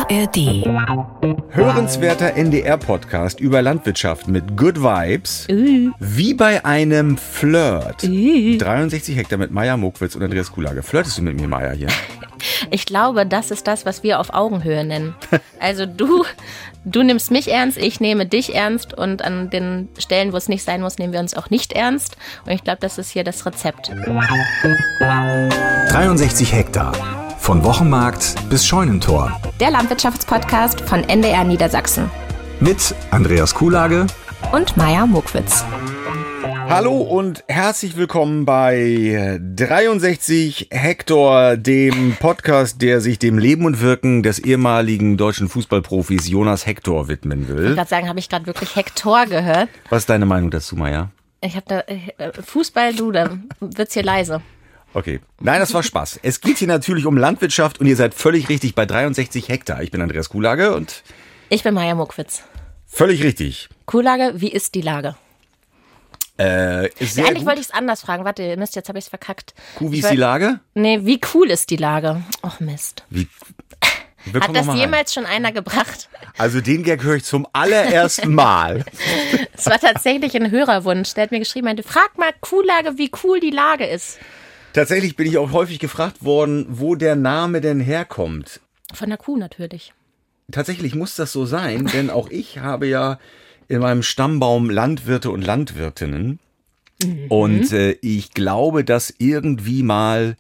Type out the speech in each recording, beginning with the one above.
ARD. Hörenswerter NDR-Podcast über Landwirtschaft mit Good Vibes. Wie bei einem Flirt. 63 Hektar mit Maja Mokwitz und Andreas Kuhlage. Flirtest du mit mir, Maja, hier? Ich glaube, das ist das, was wir auf Augenhöhe nennen. Also du nimmst mich ernst, ich nehme dich ernst und an den Stellen, wo es nicht sein muss, nehmen wir uns auch nicht ernst. Und ich glaube, das ist hier das Rezept. 63 Hektar. Von Wochenmarkt bis Scheunentor. Der Landwirtschaftspodcast von NDR Niedersachsen. Mit Andreas Kuhlage Und Maja Mokwitz. Hallo und herzlich willkommen bei 63 Hektar, dem Podcast, der sich dem Leben und Wirken des ehemaligen deutschen Fußballprofis Jonas Hector widmen will. Ich wollte gerade sagen, habe ich gerade wirklich Hector gehört? Was ist deine Meinung dazu, Maja? Ich habe da Fußball, da wird's hier leise. Okay. Nein, das war Spaß. Es geht hier natürlich um Landwirtschaft und ihr seid völlig richtig bei 63 Hektar. Ich bin Andreas Kuhlage und... Ich bin Maja Mokwitz. Völlig richtig. Kuhlage, wie ist die Lage? Ist sehr Eigentlich gut. wollte ich es anders fragen. Warte, Mist, jetzt habe ich es verkackt. Wie ist die Lage? Nee, wie cool ist die Lage? Och Mist. Wir Hat kommen das noch mal rein. jemals schon einer gebracht? Also den Gag höre ich zum allerersten Mal. Es war tatsächlich ein Hörerwunsch. Der hat mir geschrieben, meinte, frag mal Kuhlage, wie cool die Lage ist. Tatsächlich bin ich auch häufig gefragt worden, wo der Name denn herkommt. Von der Kuh natürlich. Tatsächlich muss das so sein, denn auch ich habe ja in meinem Stammbaum Landwirte und Landwirtinnen. Und ich glaube, dass irgendwie mal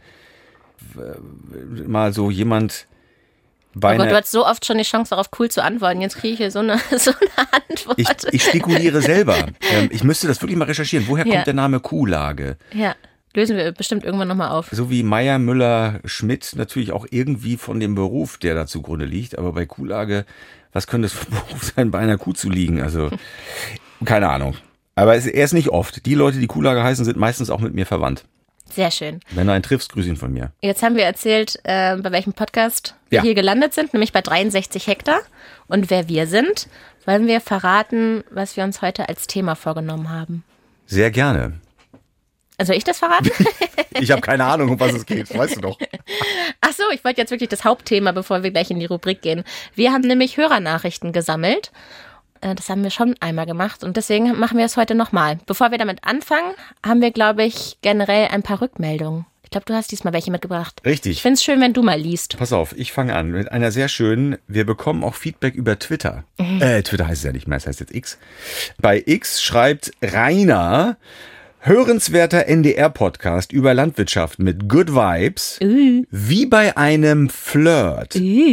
so jemand bei Oh Gott, du einer... hast so oft schon die Chance darauf, cool zu antworten. Jetzt kriege ich hier so eine Antwort. Ich spekuliere selber. Ich müsste das wirklich mal recherchieren. Woher Ja. kommt der Name Kuhlage? Ja, lösen wir bestimmt irgendwann nochmal auf. So wie Meier, Müller, Schmidt natürlich auch irgendwie von dem Beruf, der da zugrunde liegt. Aber bei Kuhlage, was könnte es für ein Beruf sein, bei einer Kuh zu liegen? Also, keine Ahnung. Aber er ist nicht oft. Die Leute, die Kuhlage heißen, sind meistens auch mit mir verwandt. Sehr schön. Wenn du einen triffst, grüß ihn von mir. Jetzt haben wir erzählt, bei welchem Podcast wir Ja. hier gelandet sind, nämlich bei 63 Hektar. Und wer wir sind, wollen wir verraten, was wir uns heute als Thema vorgenommen haben. Sehr gerne. Also ich das verraten? Ich habe keine Ahnung, um was es geht. Weißt du doch. Ach so, ich wollte jetzt wirklich das Hauptthema, bevor wir gleich in die Rubrik gehen. Wir haben nämlich Hörernachrichten gesammelt. Das haben wir schon einmal gemacht und deswegen machen wir es heute nochmal. Bevor wir damit anfangen, haben wir, glaube ich, generell ein paar Rückmeldungen. Ich glaube, du hast diesmal welche mitgebracht. Richtig. Ich finde es schön, wenn du mal liest. Pass auf, ich fange an mit einer sehr schönen, wir bekommen auch Feedback über Twitter. Twitter heißt es ja nicht mehr, es heißt jetzt X. Bei X schreibt Rainer, hörenswerter NDR-Podcast über Landwirtschaft mit Good Vibes, wie bei einem Flirt.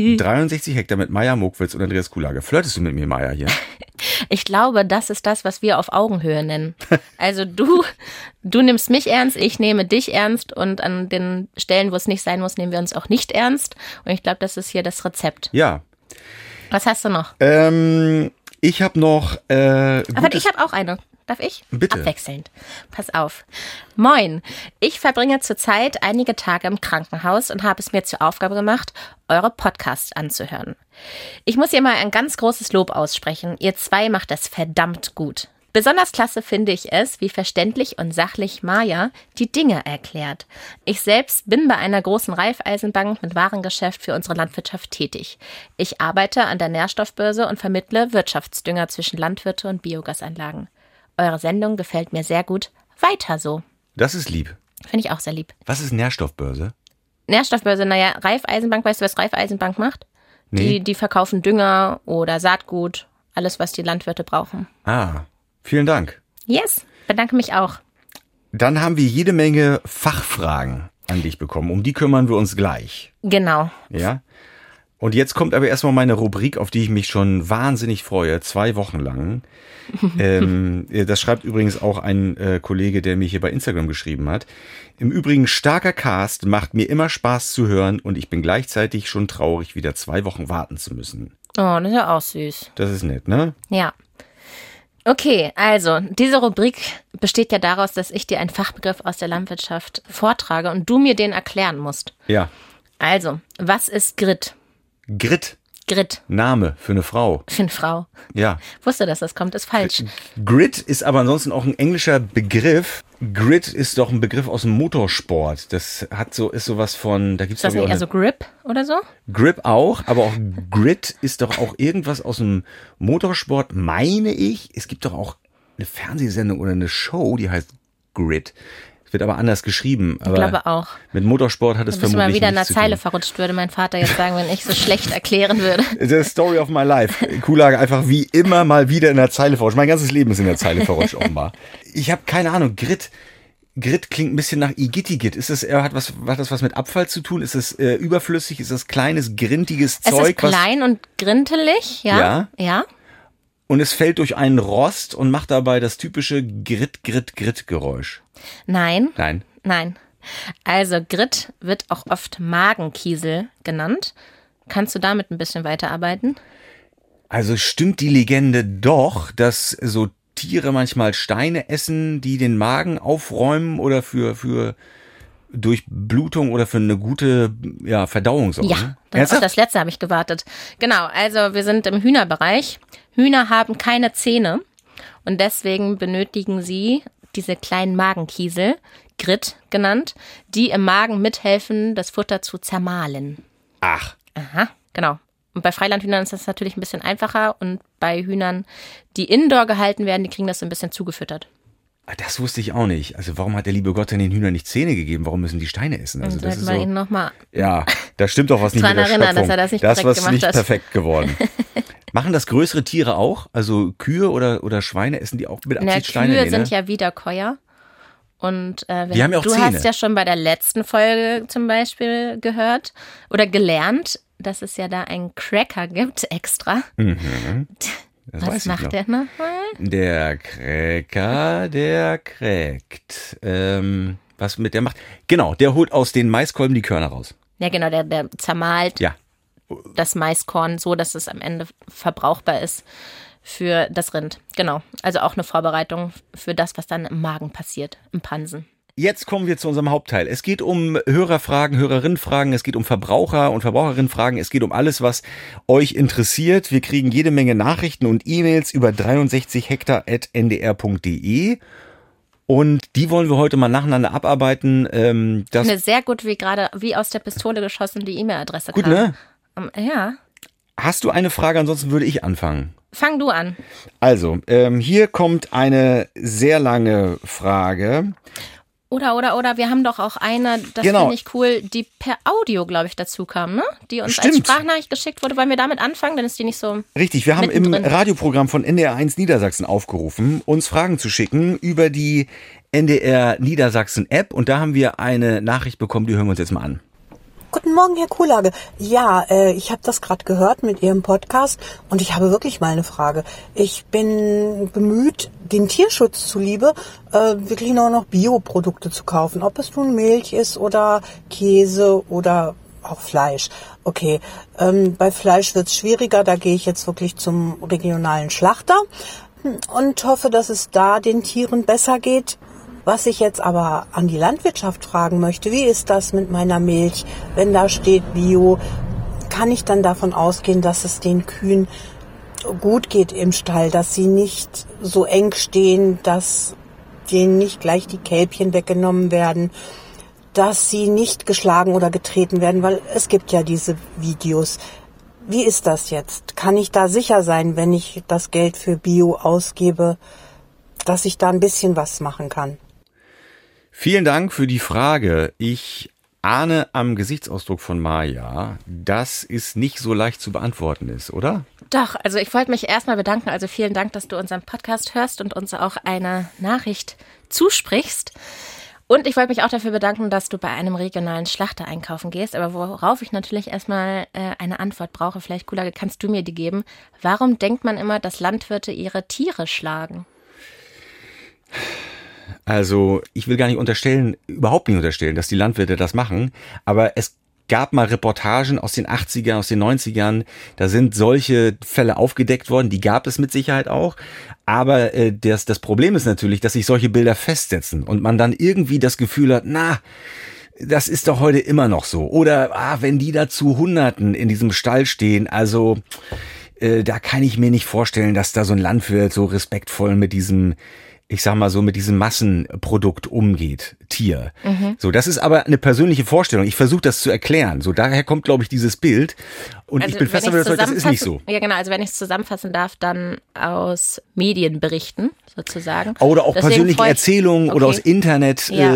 63 Hektar mit Maja Mokwitz und Andreas Kuhlage. Flirtest du mit mir, Maja, hier? Ich glaube, das ist das, was wir auf Augenhöhe nennen. Also du nimmst mich ernst, ich nehme dich ernst und an den Stellen, wo es nicht sein muss, nehmen wir uns auch nicht ernst. Und ich glaube, das ist hier das Rezept. Ja. Was hast du noch? Ich habe noch... Aber ich habe auch eine. Darf ich? Bitte. Abwechselnd. Pass auf. Moin. Ich verbringe zurzeit einige Tage im Krankenhaus und habe es mir zur Aufgabe gemacht, eure Podcasts anzuhören. Ich muss ihr mal ein ganz großes Lob aussprechen. Ihr zwei macht das verdammt gut. Besonders klasse finde ich es, wie verständlich und sachlich Maja die Dinge erklärt. Ich selbst bin bei einer großen Raiffeisenbank mit Warengeschäft für unsere Landwirtschaft tätig. Ich arbeite an der Nährstoffbörse und vermittle Wirtschaftsdünger zwischen Landwirte und Biogasanlagen. Eure Sendung gefällt mir sehr gut. Weiter so. Das ist lieb. Finde ich auch sehr lieb. Was ist Nährstoffbörse? Nährstoffbörse, naja, Raiffeisenbank, weißt du, was Raiffeisenbank macht? Nee. Die verkaufen Dünger oder Saatgut, alles, was die Landwirte brauchen. Ah, vielen Dank. Yes, bedanke mich auch. Dann haben wir jede Menge Fachfragen an dich bekommen. Um die kümmern wir uns gleich. Genau. Ja? Und jetzt kommt aber erstmal meine Rubrik, auf die ich mich schon wahnsinnig freue, 2 Wochen lang. Das schreibt übrigens auch ein Kollege, der mir hier bei Instagram geschrieben hat. Im Übrigen, starker Cast, macht mir immer Spaß zu hören und ich bin gleichzeitig schon traurig, wieder 2 Wochen warten zu müssen. Oh, das ist ja auch süß. Das ist nett, ne? Ja. Okay, also, diese Rubrik besteht ja daraus, dass ich dir einen Fachbegriff aus der Landwirtschaft vortrage und du mir den erklären musst. Ja. Also, was ist Grit? Grit. Grit. Name für eine Frau. Für eine Frau. Ja. Wusste, dass das kommt, ist falsch. Grit ist aber ansonsten auch ein englischer Begriff. Grid ist doch ein Begriff aus dem Motorsport. Das ist sowas von, da gibt's Ist das nicht eher so Grip oder so? Grip auch, aber auch Grid ist doch auch irgendwas aus dem Motorsport, meine ich. Es gibt doch auch eine Fernsehsendung oder eine Show, die heißt Grid. Es wird aber anders geschrieben. Aber ich glaube auch. Mit Motorsport hat es vermutlich mal wieder in nichts der zu Zeile tun. verrutscht, würde mein Vater jetzt sagen, wenn ich so schlecht erklären würde. The story of my life. Kuhlage einfach wie immer mal wieder in der Zeile verrutscht. Mein ganzes Leben ist in der Zeile verrutscht offenbar. Ich habe keine Ahnung. Grid klingt ein bisschen nach Igittigit. Ist das hat das was mit Abfall zu tun? Ist es überflüssig? Ist das kleines, grintiges Es Zeug? ist klein und grintelig, ja. Ja. Und es fällt durch einen Rost und macht dabei das typische Grit-Grit-Grit-Geräusch. Nein. Nein. Also Grit wird auch oft Magenkiesel genannt. Kannst du damit ein bisschen weiterarbeiten? Also stimmt die Legende doch, dass so Tiere manchmal Steine essen, die den Magen aufräumen oder für Durchblutung oder für eine gute Verdauung sorgen? Ja, auf das letzte habe ich gewartet. Genau, also wir sind im Hühnerbereich. Hühner haben keine Zähne und deswegen benötigen sie diese kleinen Magenkiesel, Grit genannt, die im Magen mithelfen, das Futter zu zermahlen. Ach. Aha, genau. Und bei Freilandhühnern ist das natürlich ein bisschen einfacher und bei Hühnern, die indoor gehalten werden, die kriegen das so ein bisschen zugefüttert. Das wusste ich auch nicht. Also warum hat der liebe Gott denn den Hühnern nicht Zähne gegeben? Warum müssen die Steine essen? Also das ist so, ihn noch mal ja, da stimmt doch was nicht mit der erinnern, Schöpfung. dass er das nicht das perfekt was gemacht nicht hat. perfekt geworden. Machen das größere Tiere auch? Also Kühe oder Schweine, essen die auch mit Absicht Steine? Kühe Nee, sind ja Wiederkäuer. Und Die haben ja auch du Zähne. hast ja schon bei der letzten Folge zum Beispiel gehört oder gelernt, dass es ja da einen Cracker gibt extra. Das weiß Was ich macht noch. der nochmal? Der Cracker, der crackt. Was mit der macht? Genau, der holt aus den Maiskolben die Körner raus. Ja, genau, der zermahlt Ja. das Maiskorn so, dass es am Ende verbrauchbar ist für das Rind. Genau, also auch eine Vorbereitung für das, was dann im Magen passiert, im Pansen. Jetzt kommen wir zu unserem Hauptteil. Es geht um Hörerfragen, Hörerinnenfragen, es geht um Verbraucher- und Verbraucherinnenfragen, es geht um alles, was euch interessiert. Wir kriegen jede Menge Nachrichten und E-Mails über 63hektar@ndr.de und die wollen wir heute mal nacheinander abarbeiten. Eine sehr gut, wie aus der Pistole geschossen, die E-Mail-Adresse Gut, kam. ne? Ja, Hast du eine Frage? Ansonsten würde ich anfangen. fang du an. Also, hier kommt eine sehr lange Frage. Oder, wir haben doch auch eine, das Genau. finde ich cool, die per Audio, glaube ich, dazu kam, ne? Die uns als Stimmt. Sprachnachricht geschickt wurde. Wollen wir damit anfangen? Dann ist die nicht so... Richtig, wir haben Mittendrin. im Radioprogramm von NDR1 Niedersachsen aufgerufen, uns Fragen zu schicken über die NDR Niedersachsen App und da haben wir eine Nachricht bekommen, die hören wir uns jetzt mal an. Guten Morgen, Herr Kuhlage. Ja, ich habe das gerade gehört mit Ihrem Podcast und ich habe wirklich mal eine Frage. Ich bin bemüht, den Tierschutz zuliebe, wirklich nur noch Bioprodukte zu kaufen. Ob es nun Milch ist oder Käse oder auch Fleisch. Okay, bei Fleisch wird es schwieriger, da gehe ich jetzt wirklich zum regionalen Schlachter und hoffe, dass es da den Tieren besser geht. Was ich jetzt aber an die Landwirtschaft fragen möchte, wie ist das mit meiner Milch? Wenn da steht Bio, kann ich dann davon ausgehen, dass es den Kühen gut geht im Stall, dass sie nicht so eng stehen, dass denen nicht gleich die Kälbchen weggenommen werden, dass sie nicht geschlagen oder getreten werden, weil es gibt ja diese Videos. Wie ist das jetzt? Kann ich da sicher sein, wenn ich das Geld für Bio ausgebe, dass ich da ein bisschen was machen kann? Vielen Dank für die Frage. Ich ahne am Gesichtsausdruck von Maja, dass es nicht so leicht zu beantworten ist, oder? Doch, also ich wollte mich erstmal bedanken. Also vielen Dank, dass du unseren Podcast hörst und uns auch eine Nachricht zusprichst. Und ich wollte mich auch dafür bedanken, dass du bei einem regionalen Schlachter einkaufen gehst. Aber worauf ich natürlich erstmal eine Antwort brauche, vielleicht Kuhlage, kannst du mir die geben. Warum denkt man immer, dass Landwirte ihre Tiere schlagen? Also ich will gar nicht überhaupt nicht unterstellen, dass die Landwirte das machen, aber es gab mal Reportagen aus den 80ern, aus den 90ern, da sind solche Fälle aufgedeckt worden, die gab es mit Sicherheit auch, aber das Problem ist natürlich, dass sich solche Bilder festsetzen und man dann irgendwie das Gefühl hat, das ist doch heute immer noch so. Oder wenn die da zu Hunderten in diesem Stall stehen, also da kann ich mir nicht vorstellen, dass da so ein Landwirt so respektvoll mit diesem ich sag mal so, mit diesem Massenprodukt umgeht, Tier. So, das ist aber eine persönliche Vorstellung. Ich versuche das zu erklären. So, daher kommt, glaube ich, dieses Bild. Und Also, ich bin fest davon überzeugt, das ist nicht so. Ja, genau. Also wenn ich es zusammenfassen darf, dann aus Medienberichten sozusagen. Oder auch Deswegen persönliche Erzählungen oder aus Internet, Ja.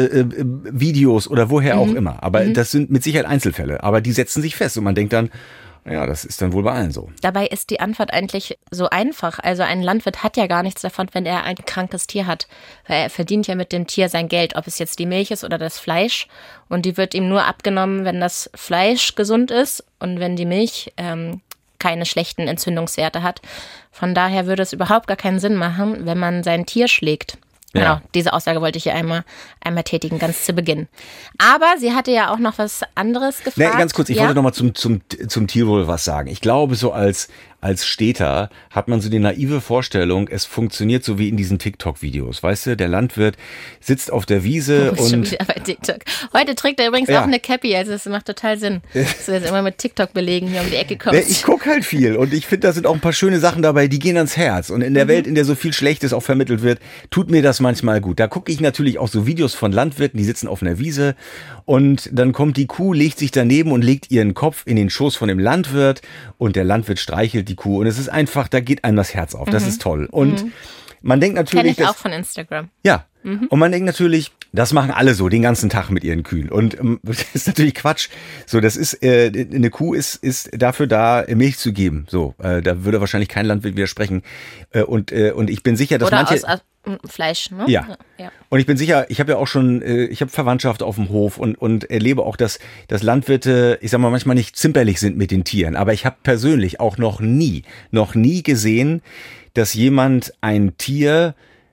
Videos oder woher auch immer. Aber das sind mit Sicherheit Einzelfälle. Aber die setzen sich fest und man denkt dann, ja, das ist dann wohl bei allen so. Dabei ist die Antwort eigentlich so einfach. Also ein Landwirt hat ja gar nichts davon, wenn er ein krankes Tier hat. Weil er verdient ja mit dem Tier sein Geld, ob es jetzt die Milch ist oder das Fleisch. Und die wird ihm nur abgenommen, wenn das Fleisch gesund ist und wenn die Milch keine schlechten Entzündungswerte hat. Von daher würde es überhaupt gar keinen Sinn machen, wenn man sein Tier schlägt. Ja. Genau, diese Aussage wollte ich hier einmal tätigen, ganz zu Beginn. Aber sie hatte ja auch noch was anderes gefragt. Nee, ganz kurz, ich wollte noch mal zum Tierwohl was sagen. Ich glaube, so als Städter hat man so die naive Vorstellung, es funktioniert so wie in diesen TikTok-Videos. Weißt du, der Landwirt sitzt auf der Wiese Schon und... wieder bei TikTok. Heute trägt er übrigens Ja. auch eine Cappy, also das macht total Sinn, dass du jetzt immer mit TikTok-Belegen hier um die Ecke kommst. Ich gucke halt viel und ich finde, da sind auch ein paar schöne Sachen dabei, die gehen ans Herz. Und in der Welt, in der so viel Schlechtes auch vermittelt wird, tut mir das manchmal gut. Da gucke ich natürlich auch so Videos von Landwirten, die sitzen auf einer Wiese und dann kommt die Kuh, legt sich daneben und legt ihren Kopf in den Schoß von dem Landwirt und der Landwirt streichelt die Kuh und es ist einfach, da geht einem das Herz auf. Das ist toll. Und man denkt Kenne natürlich, ich auch von Instagram. ja. Und man denkt natürlich, das machen alle so den ganzen Tag mit ihren Kühen. Und das ist natürlich Quatsch. So, das ist eine Kuh ist dafür da, Milch zu geben. So, da würde wahrscheinlich kein Landwirt widersprechen. Und ich bin sicher, dass Oder manche aus Fleisch, ne? ja. Und ich bin sicher, ich habe ja auch schon, ich habe Verwandtschaft auf dem Hof und erlebe auch, dass Landwirte, ich sag mal, manchmal nicht zimperlich sind mit den Tieren. Aber ich habe persönlich auch noch nie gesehen, dass jemand ein Tier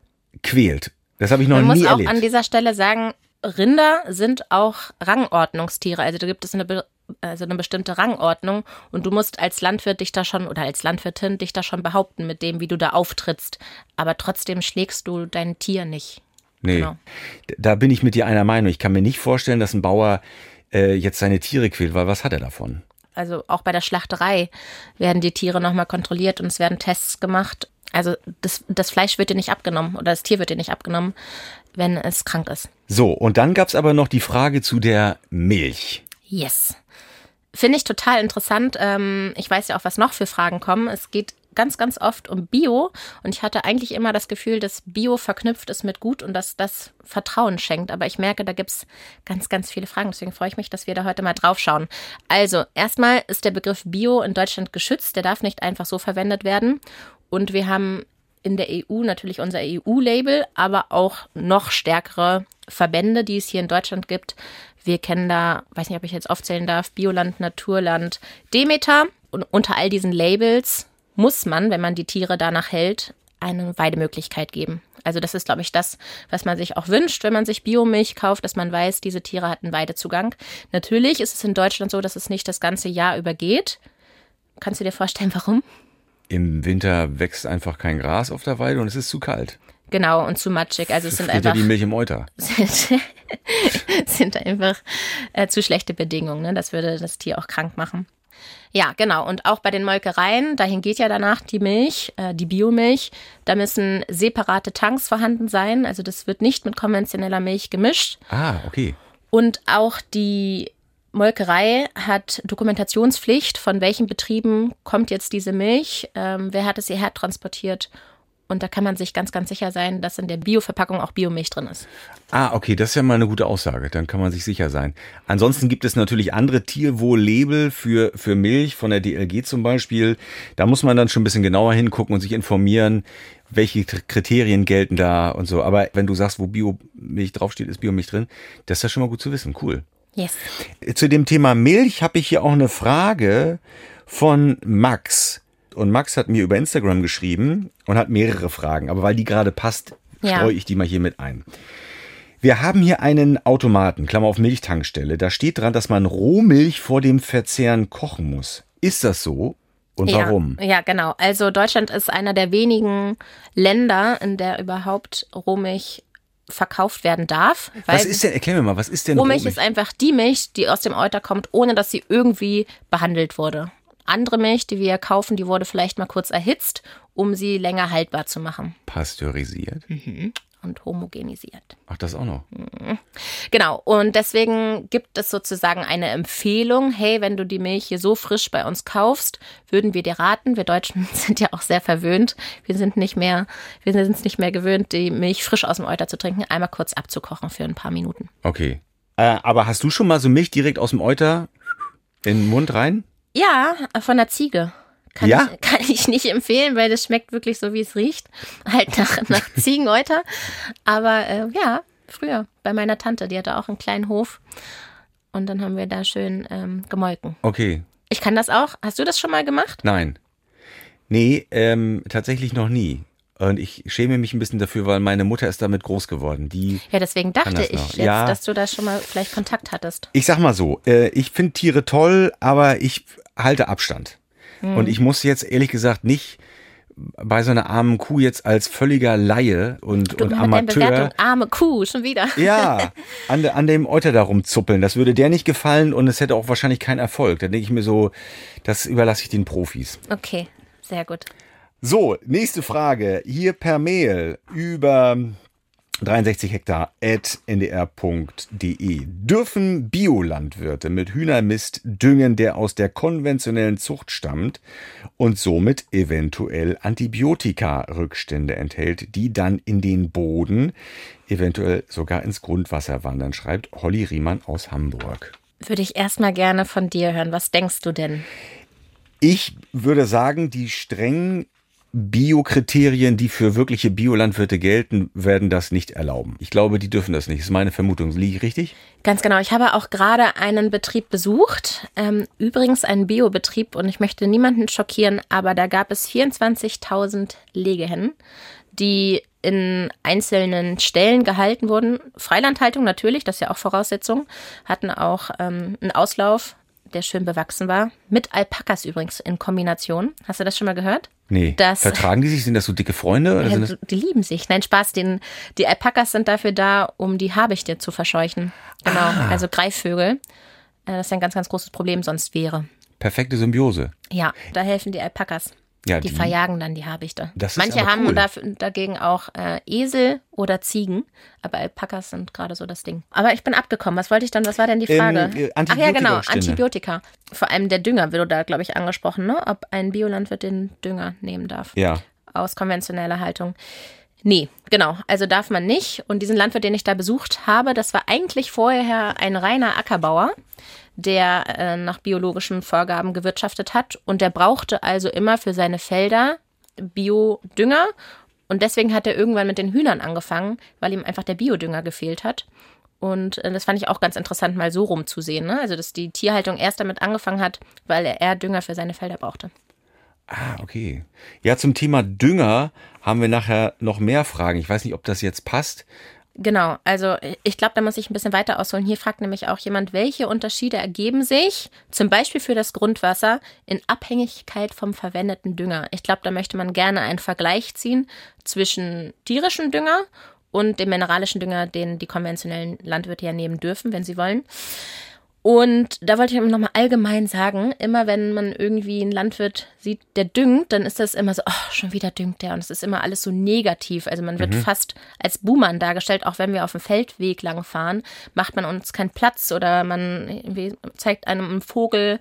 quält. Das habe ich noch nie erlebt. Man muss auch an dieser Stelle sagen, Rinder sind auch Rangordnungstiere. Also da gibt es eine bestimmte Rangordnung und du musst als Landwirt dich da schon oder als Landwirtin dich da schon behaupten mit dem, wie du da auftrittst. Aber trotzdem schlägst du dein Tier nicht. Nee, Genau. Da bin ich mit dir einer Meinung. Ich kann mir nicht vorstellen, dass ein Bauer jetzt seine Tiere quält, weil was hat er davon? Also auch bei der Schlachterei werden die Tiere nochmal kontrolliert und es werden Tests gemacht. Also das Fleisch wird dir nicht abgenommen oder das Tier wird dir nicht abgenommen, wenn es krank ist. So, und dann gab's aber noch die Frage zu der Milch. Yes. Finde ich total interessant. Ich weiß ja auch, was noch für Fragen kommen. Es geht ganz, ganz oft um Bio und ich hatte eigentlich immer das Gefühl, dass Bio verknüpft ist mit gut und dass das Vertrauen schenkt. Aber ich merke, da gibt's ganz, ganz viele Fragen. Deswegen freue ich mich, dass wir da heute mal drauf schauen. Also, erstmal ist der Begriff Bio in Deutschland geschützt. Der darf nicht einfach so verwendet werden. Und wir haben in der EU natürlich unser EU-Label, aber auch noch stärkere Verbände, die es hier in Deutschland gibt. Wir kennen da, weiß nicht, ob ich jetzt aufzählen darf, Bioland, Naturland, Demeter. Und unter all diesen Labels muss man, wenn man die Tiere danach hält, eine Weidemöglichkeit geben. Also das ist, glaube ich, das, was man sich auch wünscht, wenn man sich Biomilch kauft, dass man weiß, diese Tiere hatten Weidezugang. Natürlich ist es in Deutschland so, dass es nicht das ganze Jahr über geht. Kannst du dir vorstellen, warum? Im Winter wächst einfach kein Gras auf der Weide und es ist zu kalt. Genau, und zu matschig. Also es sind Fehlt ja einfach die Milch im Euter. sind einfach zu schlechte Bedingungen. Ne? Das würde das Tier auch krank machen. Ja, genau. Und auch bei den Molkereien, dahin geht ja danach die Milch, die Biomilch. Da müssen separate Tanks vorhanden sein. Also das wird nicht mit konventioneller Milch gemischt. Ah, okay. Und auch die Molkerei hat Dokumentationspflicht, von welchen Betrieben kommt jetzt diese Milch, wer hat es hierher transportiert. Und da kann man sich ganz, ganz sicher sein, dass in der Bioverpackung auch Biomilch drin ist. Ah, okay, das ist ja mal eine gute Aussage. Dann kann man sich sicher sein. Ansonsten gibt es natürlich andere Tierwohl-Label für Milch, von der DLG zum Beispiel. Da muss man dann schon ein bisschen genauer hingucken und sich informieren, welche Kriterien gelten da und so. Aber wenn du sagst, wo Biomilch draufsteht, ist Biomilch drin, das ist ja schon mal gut zu wissen. Cool. Yes. Zu dem Thema Milch habe ich hier auch eine Frage von Max. Und Max hat mir über Instagram geschrieben und hat mehrere Fragen. Aber weil die gerade passt, streue ich die mal hier mit ein. Wir haben hier einen Automaten, Klammer auf Milchtankstelle. Da steht dran, dass man Rohmilch vor dem Verzehren kochen muss. Ist das so? Und warum? Ja, genau. Also Deutschland ist einer der wenigen Länder, in der überhaupt Rohmilch verkauft werden darf. Was ist denn, erklär mir mal, was ist denn Rohmilch? Ist einfach die Milch, die aus dem Euter kommt, ohne dass sie irgendwie behandelt wurde. Andere Milch, die wir kaufen, die wurde vielleicht mal kurz erhitzt, um sie länger haltbar zu machen. Pasteurisiert? und homogenisiert. Ach, das auch noch. Genau, und deswegen gibt es sozusagen eine Empfehlung, hey, wenn du die Milch hier so frisch bei uns kaufst, würden wir dir raten, wir Deutschen sind ja auch sehr verwöhnt, wir sind es nicht mehr gewöhnt, die Milch frisch aus dem Euter zu trinken, einmal kurz abzukochen für ein paar Minuten. Okay. Aber hast du schon mal so Milch direkt aus dem Euter in den Mund rein? Ja, von der Ziege. Kann ich nicht empfehlen, weil das schmeckt wirklich so, wie es riecht. Halt nach Ziegeneuter. Aber ja, früher bei meiner Tante, die hatte auch einen kleinen Hof. Und dann haben wir da schön gemolken. Okay. Ich kann das auch. Hast du das schon mal gemacht? Nein. Nee, tatsächlich noch nie. Und ich schäme mich ein bisschen dafür, weil meine Mutter ist damit groß geworden. Ja, deswegen dachte ich jetzt, ja, dass du da schon mal vielleicht Kontakt hattest. Ich sag mal so, ich finde Tiere toll, aber ich halte Abstand. Und ich muss jetzt ehrlich gesagt nicht bei so einer armen Kuh jetzt als völliger Laie und Amateur. Bewertung, arme Kuh, schon wieder. Ja, an dem Euter da rumzuppeln. Das würde der nicht gefallen und es hätte auch wahrscheinlich keinen Erfolg. Da denke ich mir so, das überlasse ich den Profis. Okay, sehr gut. So, nächste Frage. Hier per Mail über 63hektar@ndr.de. Dürfen Biolandwirte mit Hühnermist düngen, der aus der konventionellen Zucht stammt und somit eventuell Antibiotika-Rückstände enthält, die dann in den Boden, eventuell sogar ins Grundwasser wandern, schreibt Holly Riemann aus Hamburg. Würde ich erstmal gerne von dir hören. Was denkst du denn? Ich würde sagen, die strengen Biokriterien, die für wirkliche Biolandwirte gelten, werden das nicht erlauben. Ich glaube, die dürfen das nicht. Das ist meine Vermutung. Liege ich richtig? Ganz genau. Ich habe auch gerade einen Betrieb besucht. Übrigens einen Biobetrieb und ich möchte niemanden schockieren, aber da gab es 24.000 Legehennen, die in einzelnen Ställen gehalten wurden. Freilandhaltung natürlich, das ist ja auch Voraussetzung. Hatten auch einen Auslauf, der schön bewachsen war. Mit Alpakas übrigens in Kombination. Hast du das schon mal gehört? Nee. Vertragen die sich? Sind das so dicke Freunde? Oder ja, die lieben sich. Nein, Spaß. Die Alpakas sind dafür da, um die Habichte zu verscheuchen. Genau, also Greifvögel. Das ist ein ganz, ganz großes Problem sonst wäre. Perfekte Symbiose. Ja, da helfen die Alpakas. Ja, die verjagen dann die Habichte. Das ist Manche aber haben cool. dagegen auch Esel oder Ziegen, aber Alpakas sind gerade so das Ding. Aber ich bin abgekommen. Was war denn die Frage? Ach ja, genau, Antibiotika. Vor allem der Dünger wurde da, glaube ich, angesprochen, ne? Ob ein Biolandwirt den Dünger nehmen darf. Ja. Aus konventioneller Haltung. Nee, genau, also darf man nicht. Und diesen Landwirt, den ich da besucht habe, das war eigentlich vorher ein reiner Ackerbauer, der nach biologischen Vorgaben gewirtschaftet hat. Und der brauchte also immer für seine Felder Biodünger. Und deswegen hat er irgendwann mit den Hühnern angefangen, weil ihm einfach der Biodünger gefehlt hat. Und das fand ich auch ganz interessant, mal so rumzusehen, ne? Also, dass die Tierhaltung erst damit angefangen hat, weil er Dünger für seine Felder brauchte. Ah, okay. Ja, zum Thema Dünger haben wir nachher noch mehr Fragen. Ich weiß nicht, ob das jetzt passt. Genau, also ich glaube, da muss ich ein bisschen weiter ausholen. Hier fragt nämlich auch jemand, welche Unterschiede ergeben sich, zum Beispiel für das Grundwasser, in Abhängigkeit vom verwendeten Dünger. Ich glaube, da möchte man gerne einen Vergleich ziehen zwischen tierischem Dünger und dem mineralischen Dünger, den die konventionellen Landwirte ja nehmen dürfen, wenn sie wollen. Und da wollte ich nochmal allgemein sagen, immer wenn man irgendwie einen Landwirt sieht, der düngt, dann ist das immer so, oh, schon wieder düngt der. Und es ist immer alles so negativ. Also man wird fast als Buhmann dargestellt, auch wenn wir auf dem Feldweg lang fahren, macht man uns keinen Platz oder man irgendwie zeigt einem einen Vogel.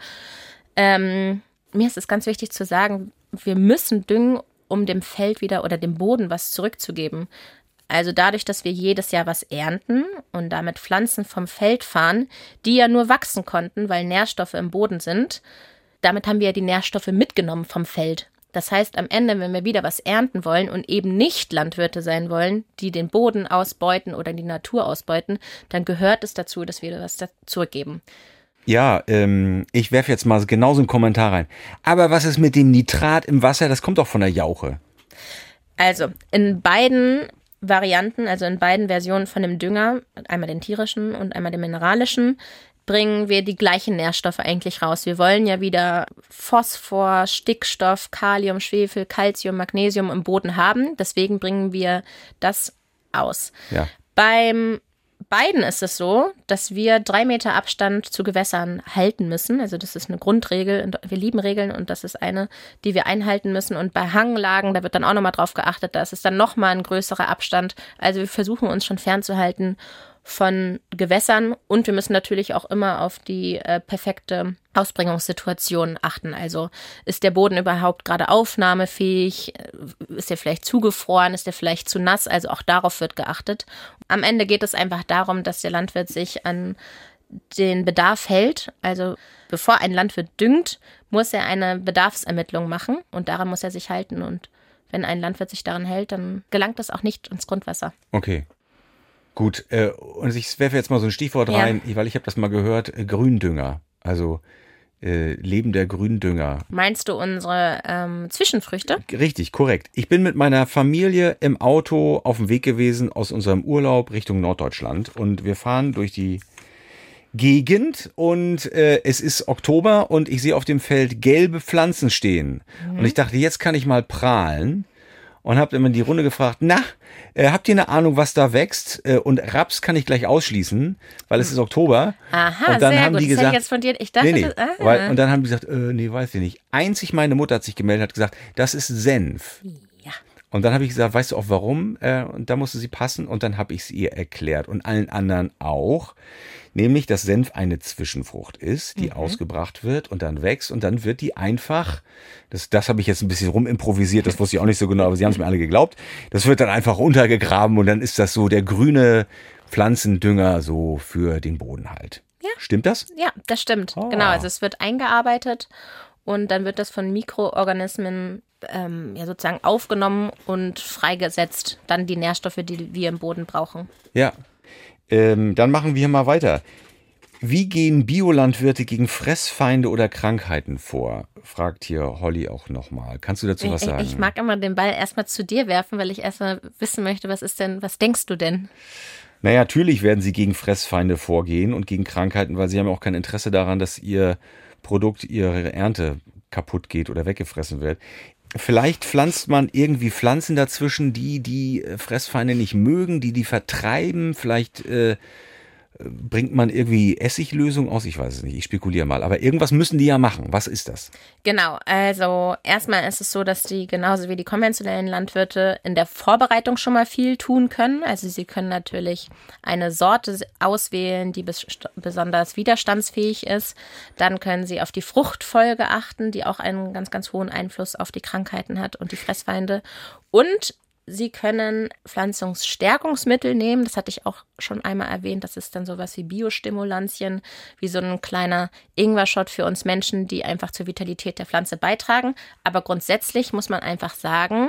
Mir ist es ganz wichtig zu sagen, wir müssen düngen, um dem Feld wieder oder dem Boden was zurückzugeben. Also dadurch, dass wir jedes Jahr was ernten und damit Pflanzen vom Feld fahren, die ja nur wachsen konnten, weil Nährstoffe im Boden sind, damit haben wir ja die Nährstoffe mitgenommen vom Feld. Das heißt, am Ende, wenn wir wieder was ernten wollen und eben nicht Landwirte sein wollen, die den Boden ausbeuten oder die Natur ausbeuten, dann gehört es dazu, dass wir was zurückgeben. Ja, ich werfe jetzt mal genauso einen Kommentar rein. Aber was ist mit dem Nitrat im Wasser? Das kommt doch von der Jauche. Also, in beiden Varianten, also in beiden Versionen von dem Dünger, einmal den tierischen und einmal den mineralischen, bringen wir die gleichen Nährstoffe eigentlich raus. Wir wollen ja wieder Phosphor, Stickstoff, Kalium, Schwefel, Calcium, Magnesium im Boden haben. Deswegen bringen wir das aus. Ja. Beim beiden ist es so, dass wir 3 Meter Abstand zu Gewässern halten müssen. Also das ist eine Grundregel. Wir lieben Regeln und das ist eine, die wir einhalten müssen. Und bei Hanglagen, da wird dann auch nochmal drauf geachtet, da ist es dann nochmal ein größerer Abstand. Also wir versuchen uns schon fernzuhalten von Gewässern und wir müssen natürlich auch immer auf die perfekte Ausbringungssituation achten. Also ist der Boden überhaupt gerade aufnahmefähig? Ist er vielleicht zugefroren? Ist er vielleicht zu nass? Also auch darauf wird geachtet. Am Ende geht es einfach darum, dass der Landwirt sich an den Bedarf hält. Also bevor ein Landwirt düngt, muss er eine Bedarfsermittlung machen und daran muss er sich halten. Und wenn ein Landwirt sich daran hält, dann gelangt es auch nicht ins Grundwasser. Okay. Gut, und ich werfe jetzt mal so ein Stichwort rein, weil ich habe das mal gehört, Gründünger, also Leben der Gründünger. Meinst du unsere Zwischenfrüchte? Richtig, korrekt. Ich bin mit meiner Familie im Auto auf dem Weg gewesen aus unserem Urlaub Richtung Norddeutschland und wir fahren durch die Gegend und es ist Oktober und ich sehe auf dem Feld gelbe Pflanzen stehen. Und ich dachte, jetzt kann ich mal prahlen. Und habe immer die Runde gefragt, habt ihr eine Ahnung, was da wächst? Und Raps kann ich gleich ausschließen, weil es ist Oktober. Aha, und dann sehr haben gut. die Das gesagt, hätte ich jetzt von dir, ich dachte, und dann haben die gesagt, weiß ich nicht. Einzig meine Mutter hat sich gemeldet, hat gesagt, das ist Senf. Ja. Und dann habe ich gesagt, weißt du auch warum? Und da musste sie passen und dann habe ich es ihr erklärt und allen anderen auch. Nämlich, dass Senf eine Zwischenfrucht ist, die ausgebracht wird und dann wächst und dann wird die einfach, das habe ich jetzt ein bisschen rumimprovisiert, das wusste ich auch nicht so genau, aber sie haben es mir alle geglaubt, das wird dann einfach untergegraben und dann ist das so der grüne Pflanzendünger so für den Boden halt. Ja. Stimmt das? Ja, das stimmt. Oh. Genau, also es wird eingearbeitet und dann wird das von Mikroorganismen sozusagen aufgenommen und freigesetzt, dann die Nährstoffe, die wir im Boden brauchen. Ja. Dann machen wir mal weiter. Wie gehen Biolandwirte gegen Fressfeinde oder Krankheiten vor? Fragt hier Holly auch nochmal. Kannst du dazu was sagen? Ich mag immer den Ball erstmal zu dir werfen, weil ich erstmal wissen möchte, was denkst du denn? Naja, natürlich werden sie gegen Fressfeinde vorgehen und gegen Krankheiten, weil sie haben auch kein Interesse daran, dass ihr Produkt, ihre Ernte kaputt geht oder weggefressen wird. Vielleicht pflanzt man irgendwie Pflanzen dazwischen, die Fressfeinde nicht mögen, die vertreiben. Vielleicht bringt man irgendwie Essiglösung aus. Ich weiß es nicht, ich spekuliere mal. Aber irgendwas müssen die ja machen. Was ist das? Genau, also erstmal ist es so, dass die genauso wie die konventionellen Landwirte in der Vorbereitung schon mal viel tun können. Also sie können natürlich eine Sorte auswählen, die besonders widerstandsfähig ist. Dann können sie auf die Fruchtfolge achten, die auch einen ganz, ganz hohen Einfluss auf die Krankheiten hat und die Fressfeinde. Und sie können Pflanzungsstärkungsmittel nehmen, das hatte ich auch schon einmal erwähnt, das ist dann sowas wie Biostimulantien, wie so ein kleiner Ingwer-Shot für uns Menschen, die einfach zur Vitalität der Pflanze beitragen. Aber grundsätzlich muss man einfach sagen,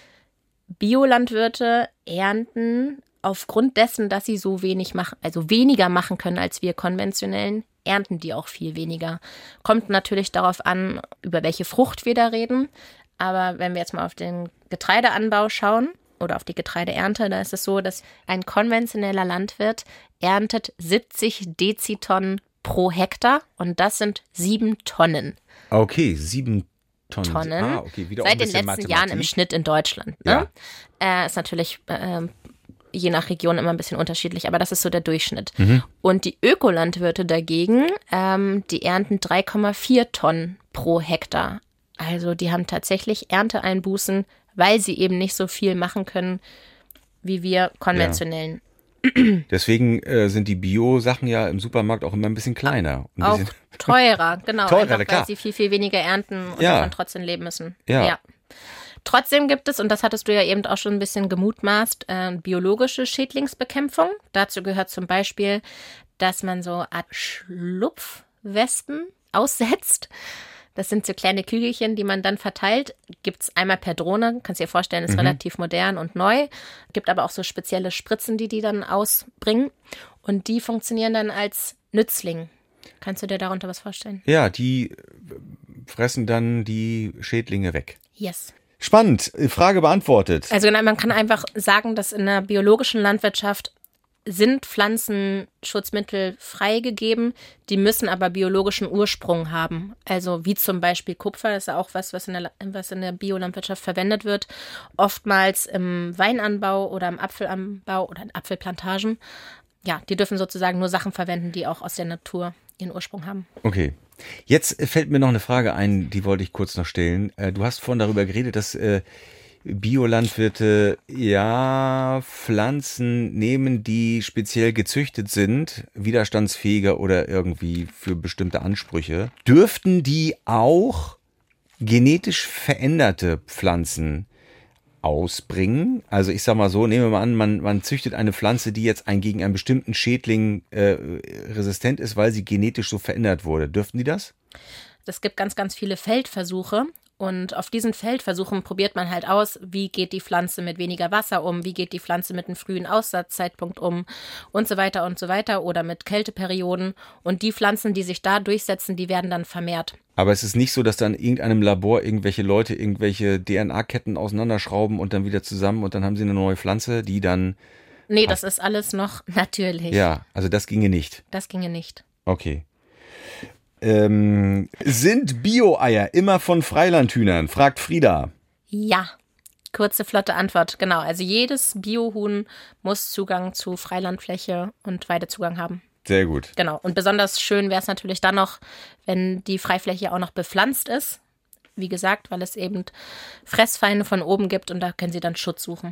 Biolandwirte ernten aufgrund dessen, dass sie so wenig machen, also weniger machen können als wir konventionellen, ernten die auch viel weniger. Kommt natürlich darauf an, über welche Frucht wir da reden. Aber wenn wir jetzt mal auf den Getreideanbau schauen oder auf die Getreideernte, da ist es so, dass ein konventioneller Landwirt erntet 70 Dezitonnen pro Hektar und das sind 7 Tonnen. Okay, 7 Tonnen. Ah, okay, wieder seit den letzten Jahren im Schnitt in Deutschland. Ne? Ja. Ist natürlich je nach Region immer ein bisschen unterschiedlich, aber das ist so der Durchschnitt. Und die Ökolandwirte dagegen, die ernten 3,4 Tonnen pro Hektar. Also die haben tatsächlich Ernteeinbußen, weil sie eben nicht so viel machen können, wie wir konventionellen. Ja. Deswegen sind die Bio-Sachen ja im Supermarkt auch immer ein bisschen kleiner. Auch teurer, genau. Teurer, einfach, klar. Weil sie viel, viel weniger ernten und davon trotzdem leben müssen. Ja. Trotzdem gibt es, und das hattest du ja eben auch schon ein bisschen gemutmaßt, biologische Schädlingsbekämpfung. Dazu gehört zum Beispiel, dass man so eine Art Schlupfwespen aussetzt. Das sind so kleine Kügelchen, die man dann verteilt. Gibt es einmal per Drohne, kannst dir vorstellen, ist relativ modern und neu. Gibt aber auch so spezielle Spritzen, die dann ausbringen. Und die funktionieren dann als Nützling. Kannst du dir darunter was vorstellen? Ja, die fressen dann die Schädlinge weg. Yes. Spannend, Frage beantwortet. Also man kann einfach sagen, dass in der biologischen Landwirtschaft sind Pflanzenschutzmittel freigegeben, die müssen aber biologischen Ursprung haben. Also wie zum Beispiel Kupfer, das ist ja auch was in der Biolandwirtschaft verwendet wird. Oftmals im Weinanbau oder im Apfelanbau oder in Apfelplantagen. ja, die dürfen sozusagen nur Sachen verwenden, die auch aus der Natur ihren Ursprung haben. Okay. Jetzt fällt mir noch eine Frage ein, die wollte ich kurz noch stellen. Du hast vorhin darüber geredet, dass Biolandwirte Pflanzen nehmen, die speziell gezüchtet sind, widerstandsfähiger oder irgendwie für bestimmte Ansprüche. Dürften die auch genetisch veränderte Pflanzen ausbringen? Also ich sag mal so, nehmen wir mal an, man züchtet eine Pflanze, die jetzt gegen einen bestimmten Schädling resistent ist, weil sie genetisch so verändert wurde. Dürften die das? Es gibt ganz, ganz viele Feldversuche. Und auf diesen Feldversuchen probiert man halt aus, wie geht die Pflanze mit weniger Wasser um, wie geht die Pflanze mit einem frühen Aussatzzeitpunkt um und so weiter oder mit Kälteperioden. Und die Pflanzen, die sich da durchsetzen, die werden dann vermehrt. Aber es ist nicht so, dass da in irgendeinem Labor irgendwelche Leute irgendwelche DNA-Ketten auseinanderschrauben und dann wieder zusammen und dann haben sie eine neue Pflanze, die dann... Nee, das ist alles noch natürlich. Ja, also das ginge nicht. Das ginge nicht. Okay. Sind Bio-Eier immer von Freilandhühnern? Fragt Frieda. Ja, kurze, flotte Antwort. Genau, also jedes Biohuhn muss Zugang zu Freilandfläche und Weidezugang haben. Sehr gut. Genau, und besonders schön wäre es natürlich dann noch, wenn die Freifläche auch noch bepflanzt ist. Wie gesagt, weil es eben Fressfeinde von oben gibt und da können sie dann Schutz suchen.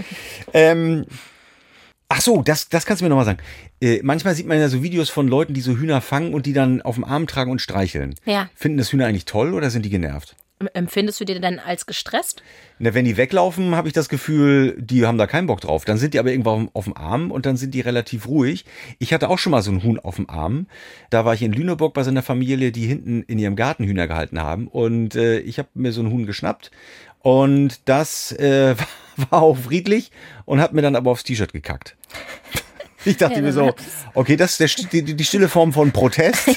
Ach so, das kannst du mir nochmal sagen. Manchmal sieht man ja so Videos von Leuten, die so Hühner fangen und die dann auf dem Arm tragen und streicheln. Ja. Finden das Hühner eigentlich toll oder sind die genervt? Empfindest du dir denn als gestresst? Na, wenn die weglaufen, habe ich das Gefühl, die haben da keinen Bock drauf. Dann sind die aber irgendwo auf dem Arm und dann sind die relativ ruhig. Ich hatte auch schon mal so ein Huhn auf dem Arm. Da war ich in Lüneburg bei so einer Familie, die hinten in ihrem Garten Hühner gehalten haben. Und ich habe mir so ein Huhn geschnappt. Und das war auch friedlich und hat mir dann aber aufs T-Shirt gekackt. Ich dachte mir so, okay, das ist die stille Form von Protest.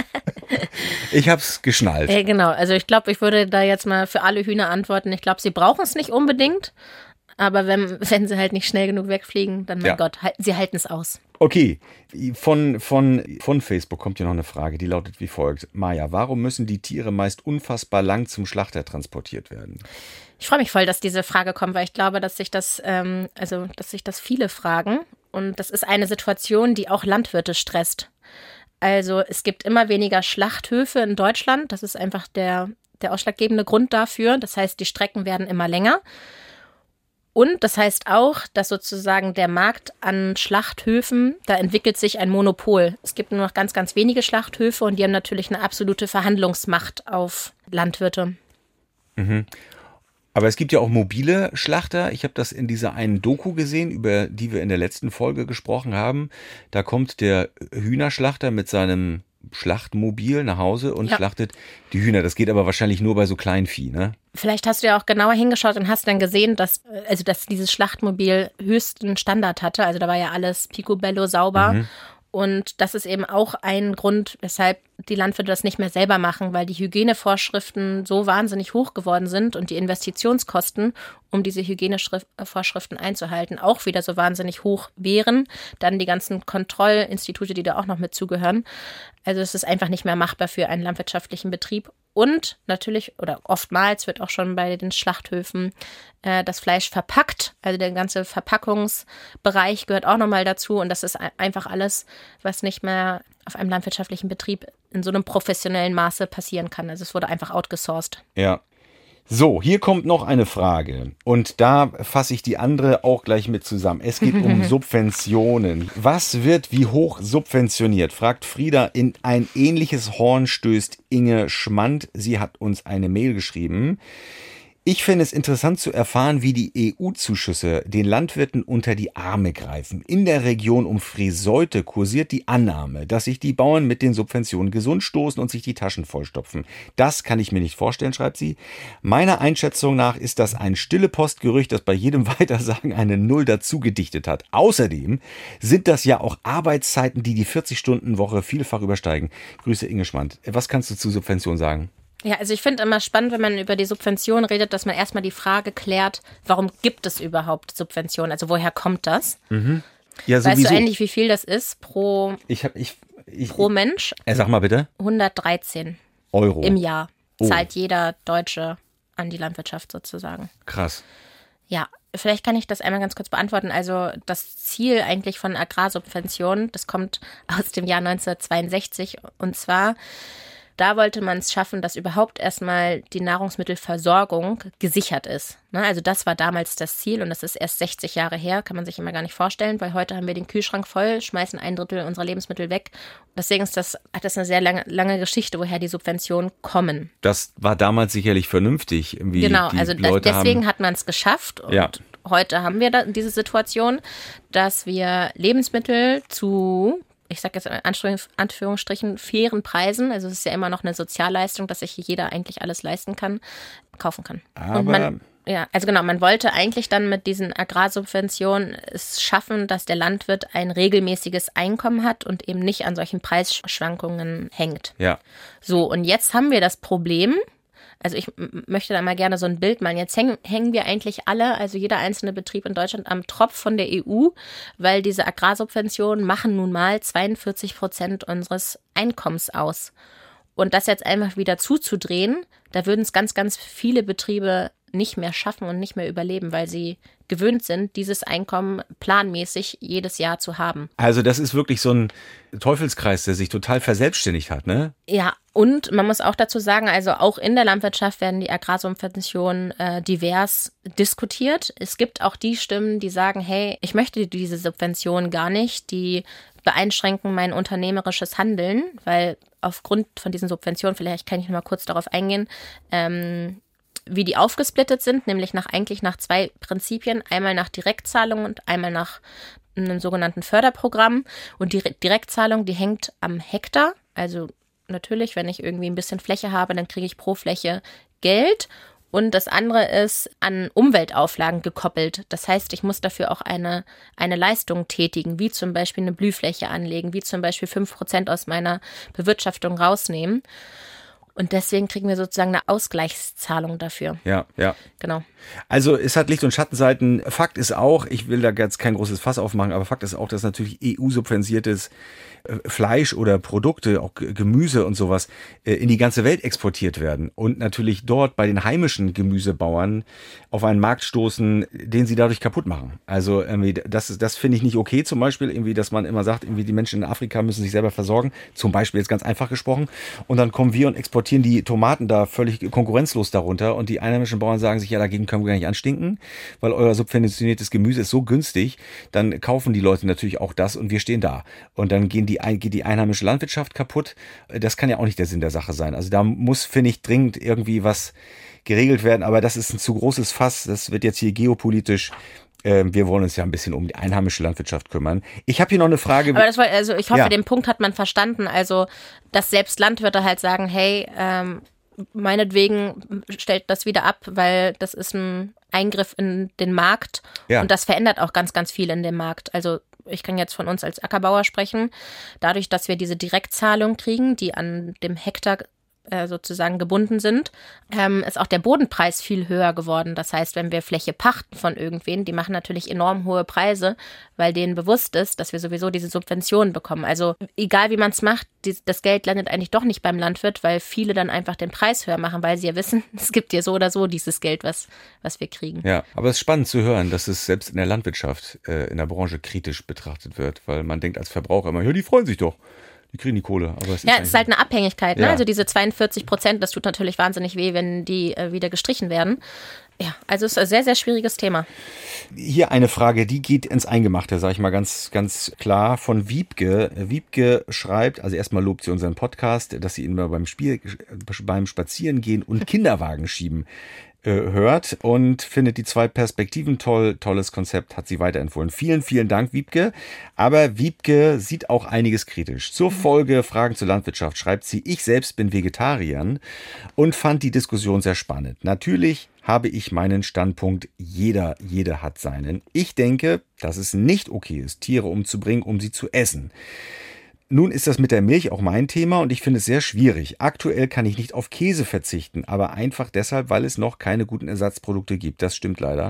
Ich hab's geschnallt. Genau, also ich glaube, ich würde da jetzt mal für alle Hühner antworten. Ich glaube, sie brauchen es nicht unbedingt. Aber wenn sie halt nicht schnell genug wegfliegen, dann mein Gott, sie halten es aus. Okay, von Facebook kommt hier noch eine Frage, die lautet wie folgt. Maja, warum müssen die Tiere meist unfassbar lang zum Schlachter transportiert werden? Ich freue mich voll, dass diese Frage kommt, weil ich glaube, dass sich das viele fragen. Und das ist eine Situation, die auch Landwirte stresst. Also es gibt immer weniger Schlachthöfe in Deutschland. Das ist einfach der ausschlaggebende Grund dafür. Das heißt, die Strecken werden immer länger. Und das heißt auch, dass sozusagen der Markt an Schlachthöfen, da entwickelt sich ein Monopol. Es gibt nur noch ganz, ganz wenige Schlachthöfe und die haben natürlich eine absolute Verhandlungsmacht auf Landwirte. Mhm. Aber es gibt ja auch mobile Schlachter. Ich habe das in dieser einen Doku gesehen, über die wir in der letzten Folge gesprochen haben. Da kommt der Hühnerschlachter mit seinem Schlachtmobil nach Hause und schlachtet die Hühner. Das geht aber wahrscheinlich nur bei so Kleinvieh, ne? Vielleicht hast du ja auch genauer hingeschaut und hast dann gesehen, dass dieses Schlachtmobil höchsten Standard hatte. Also da war ja alles picobello sauber. Mhm. Und das ist eben auch ein Grund, weshalb die Landwirte das nicht mehr selber machen, weil die Hygienevorschriften so wahnsinnig hoch geworden sind und die Investitionskosten, um diese Hygienevorschriften einzuhalten, auch wieder so wahnsinnig hoch wären. Dann die ganzen Kontrollinstitute, die da auch noch mit zugehören. Also es ist einfach nicht mehr machbar für einen landwirtschaftlichen Betrieb. Und natürlich oder oftmals wird auch schon bei den Schlachthöfen das Fleisch verpackt. Also der ganze Verpackungsbereich gehört auch nochmal dazu. Und das ist einfach alles, was nicht mehr auf einem landwirtschaftlichen Betrieb in so einem professionellen Maße passieren kann. Also es wurde einfach outgesourced. Ja. So, hier kommt noch eine Frage und da fasse ich die andere auch gleich mit zusammen. Es geht um Subventionen. Was wird wie hoch subventioniert? Fragt Frieda. In ein ähnliches Horn stößt Inge Schmand. Sie hat uns eine Mail geschrieben. Ich finde es interessant zu erfahren, wie die EU-Zuschüsse den Landwirten unter die Arme greifen. In der Region um Friseute kursiert die Annahme, dass sich die Bauern mit den Subventionen gesund stoßen und sich die Taschen vollstopfen. Das kann ich mir nicht vorstellen, schreibt sie. Meiner Einschätzung nach ist das ein stille Postgerücht, das bei jedem Weitersagen eine Null dazu gedichtet hat. Außerdem sind das ja auch Arbeitszeiten, die 40-Stunden-Woche vielfach übersteigen. Grüße Inge Schmand. Was kannst du zu Subventionen sagen? Ja, also ich finde immer spannend, wenn man über die Subvention redet, dass man erstmal die Frage klärt, warum gibt es überhaupt Subventionen? Also woher kommt das? Mhm. Ja, weißt du eigentlich, wie viel das ist pro Mensch? Sag mal bitte. 113 Euro im Jahr zahlt jeder Deutsche an die Landwirtschaft sozusagen. Krass. Ja, vielleicht kann ich das einmal ganz kurz beantworten. Also das Ziel eigentlich von Agrarsubventionen, das kommt aus dem Jahr 1962 und zwar, da wollte man es schaffen, dass überhaupt erstmal die Nahrungsmittelversorgung gesichert ist. Also das war damals das Ziel und das ist erst 60 Jahre her, kann man sich immer gar nicht vorstellen, weil heute haben wir den Kühlschrank voll, schmeißen 1/3 unserer Lebensmittel weg. Deswegen hat das eine sehr lange Geschichte, woher die Subventionen kommen. Das war damals sicherlich vernünftig. Genau, also deswegen hat man es geschafft und heute haben wir diese Situation, dass wir Lebensmittel zu, ich sage jetzt in Anführungsstrichen, fairen Preisen, also es ist ja immer noch eine Sozialleistung, dass sich jeder eigentlich alles leisten kann, kaufen kann. Aber man wollte eigentlich dann mit diesen Agrarsubventionen es schaffen, dass der Landwirt ein regelmäßiges Einkommen hat und eben nicht an solchen Preisschwankungen hängt. Ja. So, und jetzt haben wir das Problem, also ich möchte da mal gerne so ein Bild malen. Jetzt hängen wir eigentlich alle, also jeder einzelne Betrieb in Deutschland, am Tropf von der EU, weil diese Agrarsubventionen machen nun mal 42% unseres Einkommens aus. Und das jetzt einfach wieder zuzudrehen, da würden es ganz, ganz viele Betriebe nicht mehr schaffen und nicht mehr überleben, weil sie gewöhnt sind, dieses Einkommen planmäßig jedes Jahr zu haben. Also das ist wirklich so ein Teufelskreis, der sich total verselbstständigt hat, ne? Ja, und man muss auch dazu sagen, also auch in der Landwirtschaft werden die Agrarsubventionen divers diskutiert. Es gibt auch die Stimmen, die sagen, hey, ich möchte diese Subventionen gar nicht, die beeinschränken mein unternehmerisches Handeln, weil aufgrund von diesen Subventionen, vielleicht kann ich noch mal kurz darauf eingehen, wie die aufgesplittet sind, nämlich nach 2 Prinzipien, einmal nach Direktzahlung und einmal nach einem sogenannten Förderprogramm. Und die Direktzahlung, die hängt am Hektar, also natürlich, wenn ich irgendwie ein bisschen Fläche habe, dann kriege ich pro Fläche Geld. Und das andere ist an Umweltauflagen gekoppelt. Das heißt, ich muss dafür auch eine Leistung tätigen, wie zum Beispiel eine Blühfläche anlegen, wie zum Beispiel 5% aus meiner Bewirtschaftung rausnehmen. Und deswegen kriegen wir sozusagen eine Ausgleichszahlung dafür. Ja. Genau. Also es hat Licht- und Schattenseiten. Fakt ist auch, ich will da jetzt kein großes Fass aufmachen, aber Fakt ist auch, dass natürlich EU-subvenziertes Fleisch oder Produkte, auch Gemüse und sowas, in die ganze Welt exportiert werden und natürlich dort bei den heimischen Gemüsebauern auf einen Markt stoßen, den sie dadurch kaputt machen. Also das finde ich nicht okay, zum Beispiel, irgendwie, dass man immer sagt, irgendwie die Menschen in Afrika müssen sich selber versorgen, zum Beispiel jetzt ganz einfach gesprochen, und dann kommen wir und exportieren die Tomaten da völlig konkurrenzlos darunter und die einheimischen Bauern sagen sich, ja, dagegen können wir gar nicht anstinken, weil euer subventioniertes Gemüse ist so günstig, dann kaufen die Leute natürlich auch das und wir stehen da. Und dann geht die einheimische Landwirtschaft kaputt. Das kann ja auch nicht der Sinn der Sache sein. Also da muss, finde ich, dringend irgendwie was geregelt werden, aber das ist ein zu großes Fass. Das wird jetzt hier geopolitisch. Wir wollen uns ja ein bisschen um die einheimische Landwirtschaft kümmern. Ich habe hier noch eine Frage. Aber ich hoffe, den Punkt hat man verstanden. Also, dass selbst Landwirte halt sagen, hey, meinetwegen stellt das wieder ab, weil das ist ein Eingriff in den Markt und das verändert auch ganz, ganz viel in dem Markt. Also ich kann jetzt von uns als Ackerbauer sprechen. Dadurch, dass wir diese Direktzahlung kriegen, die an dem Hektar sozusagen gebunden sind, ist auch der Bodenpreis viel höher geworden. Das heißt, wenn wir Fläche pachten von irgendwen, die machen natürlich enorm hohe Preise, weil denen bewusst ist, dass wir sowieso diese Subventionen bekommen. Also egal wie man es macht, das Geld landet eigentlich doch nicht beim Landwirt, weil viele dann einfach den Preis höher machen, weil sie ja wissen, es gibt ja so oder so dieses Geld, was wir kriegen. Ja, aber es ist spannend zu hören, dass es selbst in der Landwirtschaft, in der Branche kritisch betrachtet wird, weil man denkt als Verbraucher immer, ja, die freuen sich doch. Die kriegen die Kohle. Aber es ist halt eine Abhängigkeit. Ne? Ja. Also diese 42%, das tut natürlich wahnsinnig weh, wenn die wieder gestrichen werden. Ja, also es ist ein sehr, sehr schwieriges Thema. Hier eine Frage, die geht ins Eingemachte, sage ich mal ganz, ganz klar, von Wiebke. Wiebke schreibt, also erstmal lobt sie unseren Podcast, dass sie ihn immer beim Spazierengehen und Kinderwagen schieben hört und findet die 2 Perspektiven toll. Tolles Konzept, hat sie weiterempfohlen. Vielen, vielen Dank, Wiebke. Aber Wiebke sieht auch einiges kritisch. Zur Folge Fragen zur Landwirtschaft schreibt sie, ich selbst bin Vegetarier und fand die Diskussion sehr spannend. Natürlich habe ich meinen Standpunkt, jeder hat seinen. Ich denke, dass es nicht okay ist, Tiere umzubringen, um sie zu essen. Nun ist das mit der Milch auch mein Thema und ich finde es sehr schwierig. Aktuell kann ich nicht auf Käse verzichten, aber einfach deshalb, weil es noch keine guten Ersatzprodukte gibt. Das stimmt leider.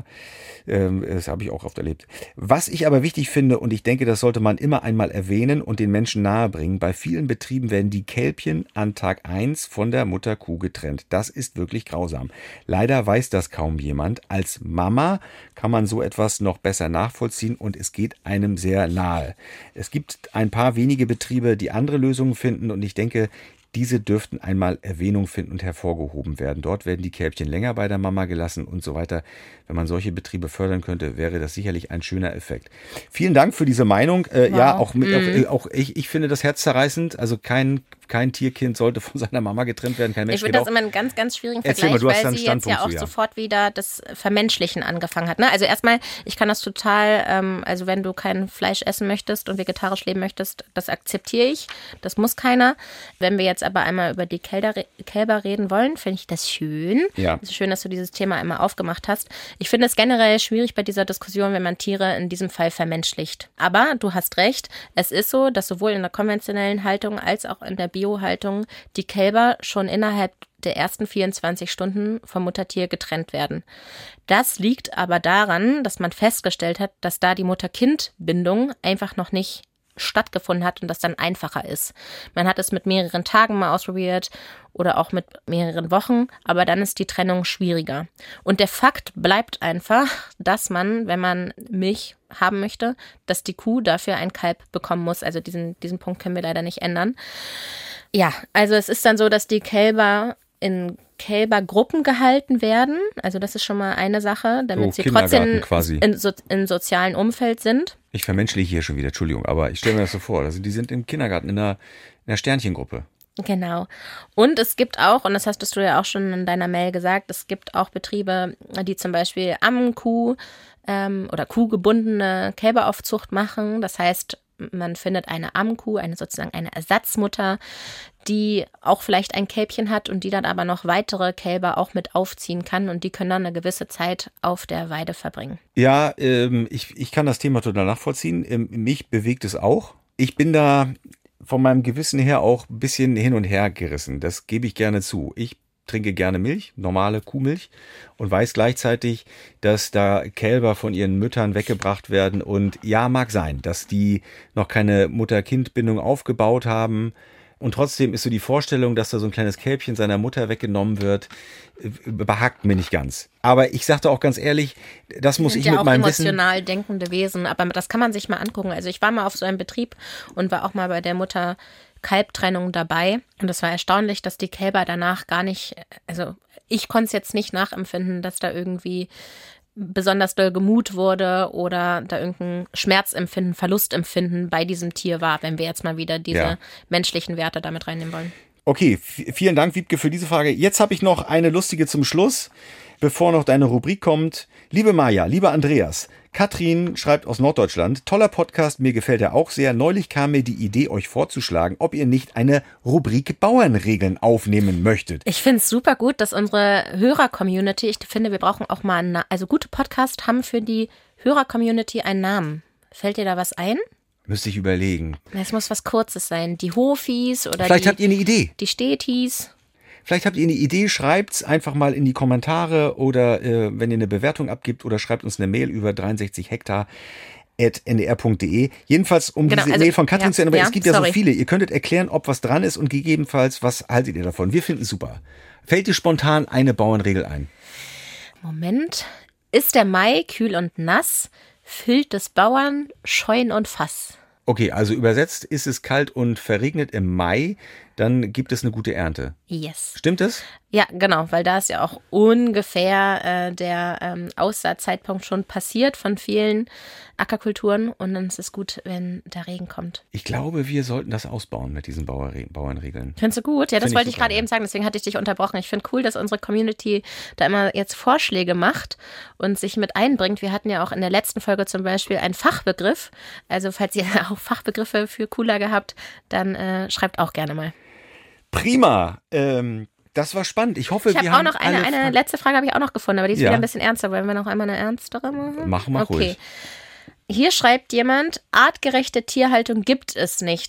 Das habe ich auch oft erlebt. Was ich aber wichtig finde, und ich denke, das sollte man immer einmal erwähnen und den Menschen nahebringen, bei vielen Betrieben werden die Kälbchen an Tag 1 von der Mutterkuh getrennt. Das ist wirklich grausam. Leider weiß das kaum jemand. Als Mama kann man so etwas noch besser nachvollziehen und es geht einem sehr nahe. Es gibt ein paar wenige Betriebe, die andere Lösungen finden und ich denke, diese dürften einmal Erwähnung finden und hervorgehoben werden. Dort werden die Kälbchen länger bei der Mama gelassen und so weiter. Wenn man solche Betriebe fördern könnte, wäre das sicherlich ein schöner Effekt. Vielen Dank für diese Meinung. Wow. Ja, auch ich finde das herzzerreißend. Also kein Tierkind sollte von seiner Mama getrennt werden. Kein Mensch. Ich finde das immer einen ganz, ganz schwierigen Vergleich, weil sie jetzt ja auch sofort wieder das Vermenschlichen angefangen hat. Ne? Also erstmal, ich kann das total, also wenn du kein Fleisch essen möchtest und vegetarisch leben möchtest, das akzeptiere ich. Das muss keiner. Wenn wir jetzt aber einmal über die Kälber reden wollen, finde ich das schön. Ja. Es ist schön, dass du dieses Thema einmal aufgemacht hast. Ich finde es generell schwierig bei dieser Diskussion, wenn man Tiere in diesem Fall vermenschlicht. Aber du hast recht, es ist so, dass sowohl in der konventionellen Haltung als auch in der Biohaltung die Kälber schon innerhalb der ersten 24 Stunden vom Muttertier getrennt werden. Das liegt aber daran, dass man festgestellt hat, dass da die Mutter-Kind-Bindung einfach noch nicht stattgefunden hat und das dann einfacher ist. Man hat es mit mehreren Tagen mal ausprobiert oder auch mit mehreren Wochen, aber dann ist die Trennung schwieriger. Und der Fakt bleibt einfach, dass man, wenn man Milch haben möchte, dass die Kuh dafür ein Kalb bekommen muss. Also diesen Punkt können wir leider nicht ändern. Ja, also es ist dann so, dass die Kälber in Kälbergruppen gehalten werden. Also das ist schon mal eine Sache, damit sie trotzdem im sozialen Umfeld sind. Ich vermenschliche hier schon wieder, Entschuldigung, aber ich stelle mir das so vor. Also die sind im Kindergarten in einer Sternchengruppe. Genau. Und es gibt auch, und das hast du ja auch schon in deiner Mail gesagt, es gibt auch Betriebe, die zum Beispiel Ammenkuh oder kuhgebundene Kälberaufzucht machen. Das heißt, man findet eine Ammenkuh, sozusagen eine Ersatzmutter, die auch vielleicht ein Kälbchen hat und die dann aber noch weitere Kälber auch mit aufziehen kann und die können dann eine gewisse Zeit auf der Weide verbringen. Ja, ich kann das Thema total nachvollziehen. Mich bewegt es auch. Ich bin da von meinem Gewissen her auch ein bisschen hin und her gerissen. Das gebe ich gerne zu. Ich trinke gerne Milch, normale Kuhmilch und weiß gleichzeitig, dass da Kälber von ihren Müttern weggebracht werden und ja, mag sein, dass die noch keine Mutter-Kind-Bindung aufgebaut haben und trotzdem ist so die Vorstellung, dass da so ein kleines Kälbchen seiner Mutter weggenommen wird, behagt mir nicht ganz. Aber ich sagte auch ganz ehrlich, das muss ich mit meinem Wissen... Ja, auch emotional denkende Wesen, aber das kann man sich mal angucken. Also ich war mal auf so einem Betrieb und war auch mal bei der Mutter-Kalb-Trennung dabei und es war erstaunlich, dass die Kälber danach gar nicht, also ich konnte es jetzt nicht nachempfinden, dass da irgendwie besonders doll gemut wurde oder da irgendein Schmerzempfinden, Verlustempfinden bei diesem Tier war, wenn wir jetzt mal wieder diese menschlichen Werte damit reinnehmen wollen. Okay, vielen Dank, Wiebke, für diese Frage. Jetzt habe ich noch eine lustige zum Schluss, bevor noch deine Rubrik kommt. Liebe Maja, lieber Andreas, Katrin schreibt aus Norddeutschland, toller Podcast, mir gefällt er auch sehr. Neulich kam mir die Idee, euch vorzuschlagen, ob ihr nicht eine Rubrik Bauernregeln aufnehmen möchtet. Ich finde es super gut, dass unsere Hörer-Community, ich finde, wir brauchen auch mal also gute Podcasts haben für die Hörer-Community einen Namen. Fällt dir da was ein? Müsste ich überlegen. Es muss was Kurzes sein. Die Hofis oder Vielleicht habt ihr eine Idee. Die Stetis. Vielleicht habt ihr eine Idee, schreibt's einfach mal in die Kommentare oder wenn ihr eine Bewertung abgibt oder schreibt uns eine Mail über 63hektar@ndr.de. Jedenfalls, um diese Mail von Katrin zu ändern, es gibt ja so viele. Ihr könntet erklären, ob was dran ist und gegebenenfalls, was haltet ihr davon? Wir finden es super. Fällt dir spontan eine Bauernregel ein? Moment. Ist der Mai kühl und nass, füllt des Bauern Scheun und Fass. Okay, also übersetzt, ist es kalt und verregnet im Mai, dann gibt es eine gute Ernte. Yes. Stimmt das? Ja, genau, weil da ist ja auch ungefähr der Aussaatzeitpunkt schon passiert von vielen Ackerkulturen und dann ist es gut, wenn der Regen kommt. Ich glaube, wir sollten das ausbauen mit diesen Bauernregeln. Findest du gut? Ja, das wollte ich gerade eben sagen, deswegen hatte ich dich unterbrochen. Ich finde cool, dass unsere Community da immer jetzt Vorschläge macht und sich mit einbringt. Wir hatten ja auch in der letzten Folge zum Beispiel einen Fachbegriff. Also falls ihr auch Fachbegriffe für Kuhlage habt, dann schreibt auch gerne mal. Prima. Das war spannend. Ich hoffe, wir haben auch noch eine letzte Frage habe ich auch noch gefunden, aber die ist wieder ein bisschen ernster. Wollen wir noch einmal eine ernstere machen? Machen wir ruhig. Hier schreibt jemand, artgerechte Tierhaltung gibt es nicht.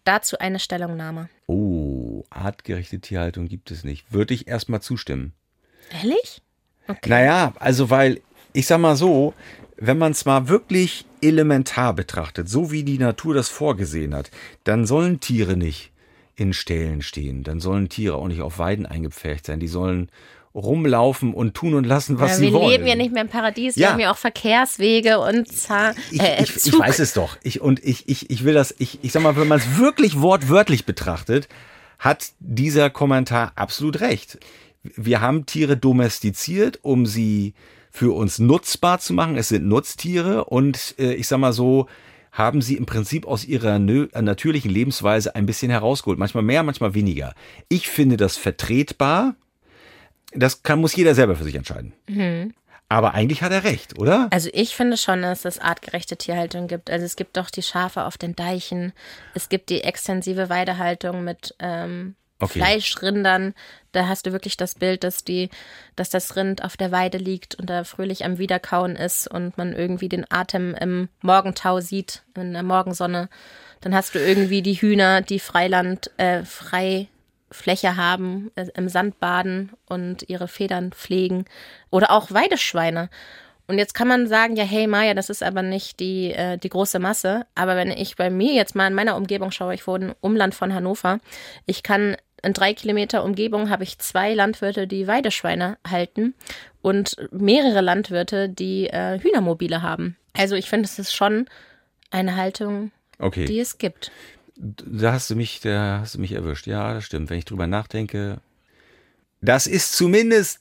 dazu eine Stellungnahme. Oh, artgerechte Tierhaltung gibt es nicht. Würde ich erstmal zustimmen. Ehrlich? Okay. Naja, also weil, ich sag mal so, wenn man es mal wirklich elementar betrachtet, so wie die Natur das vorgesehen hat, dann sollen Tiere nicht in Ställen stehen. Dann sollen Tiere auch nicht auf Weiden eingepfercht sein. Die sollen rumlaufen und tun und lassen, was sie wollen. Wir leben ja nicht mehr im Paradies. Wir haben ja auch Verkehrswege und Ich weiß es doch. Ich will das, ich sag mal, wenn man es wirklich wortwörtlich betrachtet, hat dieser Kommentar absolut recht. Wir haben Tiere domestiziert, um sie für uns nutzbar zu machen. Es sind Nutztiere und ich sag mal so, haben sie im Prinzip aus ihrer natürlichen Lebensweise ein bisschen herausgeholt. Manchmal mehr, manchmal weniger. Ich finde das vertretbar. Das muss jeder selber für sich entscheiden. Mhm. Aber eigentlich hat er recht, oder? Also ich finde schon, dass es artgerechte Tierhaltung gibt. Also es gibt doch die Schafe auf den Deichen. Es gibt die extensive Weidehaltung mit Fleischrindern. Da hast du wirklich das Bild, dass das Rind auf der Weide liegt und da fröhlich am Wiederkauen ist und man irgendwie den Atem im Morgentau sieht, in der Morgensonne. Dann hast du irgendwie die Hühner, die Freifläche haben, im Sand baden und ihre Federn pflegen. Oder auch Weideschweine. Und jetzt kann man sagen, ja, hey Maja, das ist aber nicht die große Masse. Aber wenn ich bei mir jetzt mal in meiner Umgebung schaue, ich wohne im Umland von Hannover, ich kann in 3 Kilometer Umgebung habe ich 2 Landwirte, die Weideschweine halten und mehrere Landwirte, die Hühnermobile haben. Also ich finde, es ist schon eine Haltung, die es gibt. Da hast du mich erwischt. Ja, das stimmt. Wenn ich drüber nachdenke, das ist zumindest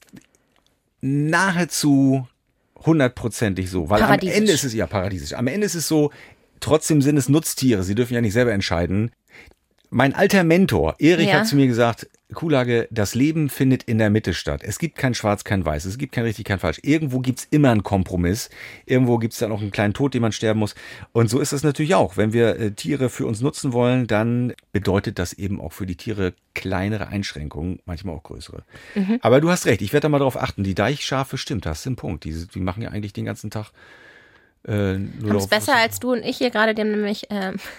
nahezu 100%ig so. Weil am Ende ist es paradiesisch. Am Ende ist es so, trotzdem sind es Nutztiere. Sie dürfen ja nicht selber entscheiden. Mein alter Mentor, Erich, hat zu mir gesagt, Kuhlage, das Leben findet in der Mitte statt. Es gibt kein Schwarz, kein Weiß. Es gibt kein richtig, kein falsch. Irgendwo gibt's immer einen Kompromiss. Irgendwo gibt's dann auch einen kleinen Tod, den man sterben muss. Und so ist es natürlich auch. Wenn wir Tiere für uns nutzen wollen, dann bedeutet das eben auch für die Tiere kleinere Einschränkungen, manchmal auch größere. Mhm. Aber du hast recht, ich werde da mal drauf achten. Die Deichschafe, stimmt, das ist ein Punkt. Die machen ja eigentlich den ganzen Tag haben es besser als du und ich hier gerade, die haben nämlich